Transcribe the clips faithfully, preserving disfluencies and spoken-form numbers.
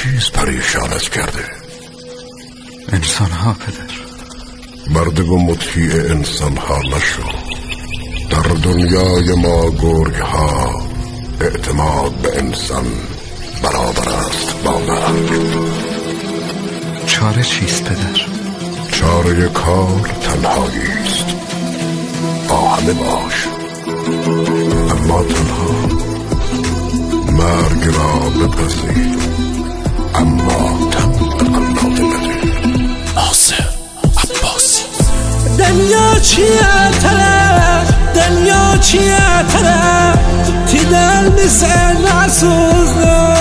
چیز پریشانت کرده؟ انسان ها پدر. مرد و مطیع انسان ها نشو. در دنیای ما گرگ ها اعتماد به انسان برابر است با مرگ. چاره چیست پدر؟ چاره کار تنهایی است. با همه باش، اما تنها. مرگ را بپذیر، اما تن به قنات بده. ناصر عباسی. دنیا چیه تره، دنیا چیه تره، تی دل میسه نسوزه.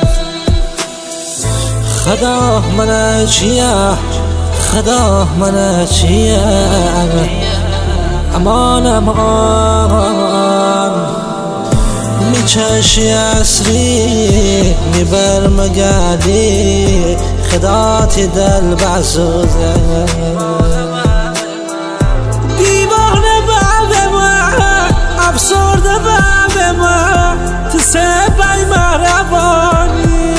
خدا من چیه، خدا من چیه، امان امان. میچشی اصری میبر مگردی، خدا تی دل بسوزه. دیوانه بابه ما، افسرده بابه ما، تو سبای مهربانی.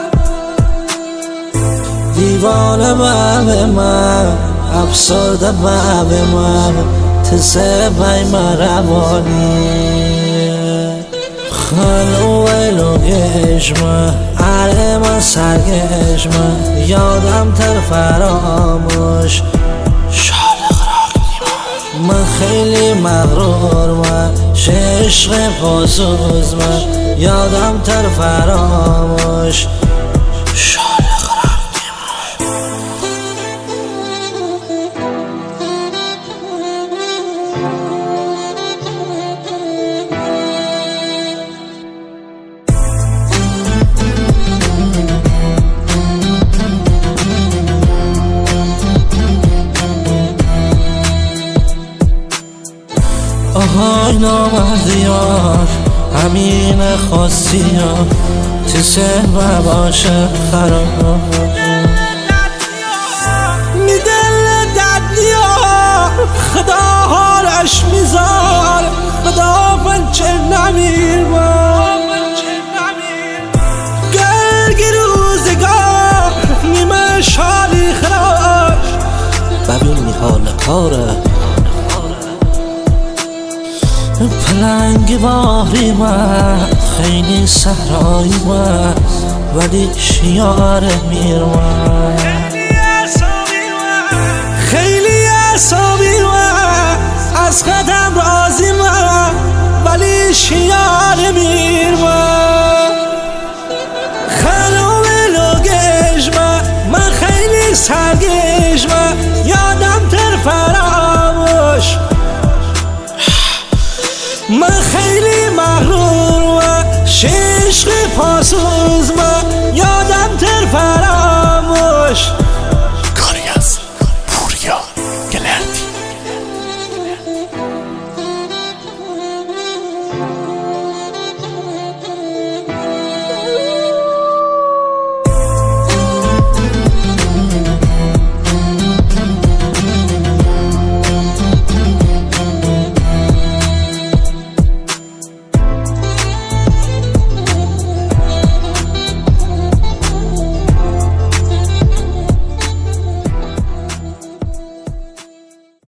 دیوانه بابه ما، افسرده بابه ما، تو سبای مهربانی. خلو ویلو گشمه عره من سرگشمه، یادم تر فراموش شالق راکنیم. من خیلی مغرور من عشق پاسوز من، یادم تر فراموش شالق راکنیم. آهای نامردیار همین خواستیار، تی سه باشه خراب. می دل دردیار خدا حالش میذار، خدا بنچه نمیر با گرگ روزگار نیمه شاری خراش. ببینی حال کاره پلنگ باری من، خیلی صحرایی من، ولی شیار میر من. خیلی عصابی من، از قدم راضی من، ولی شیار میر من. خلوم لوگش من، من خیلی سرگش من، یادم تر فراموش. من خیلی مغرور و عشق پاسوز